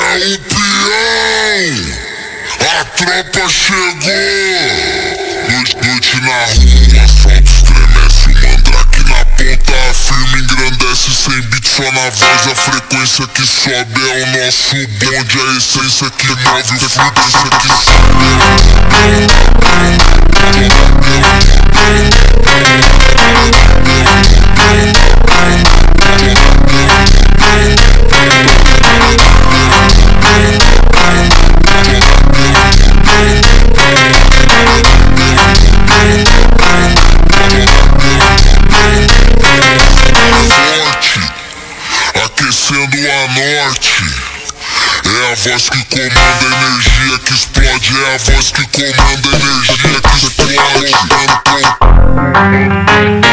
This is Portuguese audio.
o peão, a tropa chegou. Noite na rua, assalto estremece. O mandrake na ponta firme engrandece. Sem beat, só na voz, a frequência que sobe é o nosso bonde. A essência que move o fluência que sobe. Aquecendo a norte, é a voz que comanda a energia que explode, é a voz que comanda a energia que explode.